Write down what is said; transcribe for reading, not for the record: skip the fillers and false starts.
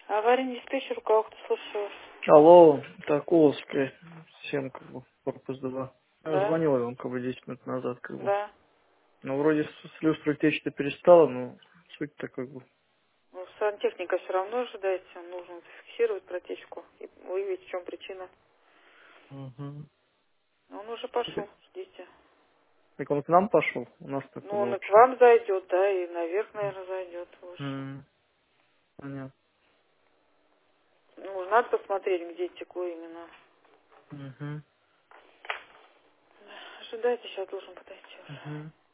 Аварийный диспетчер, у кого кто слушаю? Алло, так, Уловская, 7, корпус 2. Я Да, звонил вам, 10 минут назад, да. Ну, вроде с люстрой течь-то перестала, но суть-то Ну, сантехника все равно ожидается. Нужно зафиксировать протечку и выявить, в чем причина. Угу. Но он уже пошел, ждите. Так он к нам пошел, у нас Ну, такого он и к вообще. вам зайдет, да, и наверх, наверное, зайдет выше. Понятно. Ну, надо посмотреть, где текло именно. Угу. Ожидайте, сейчас должен подойти уже. Угу.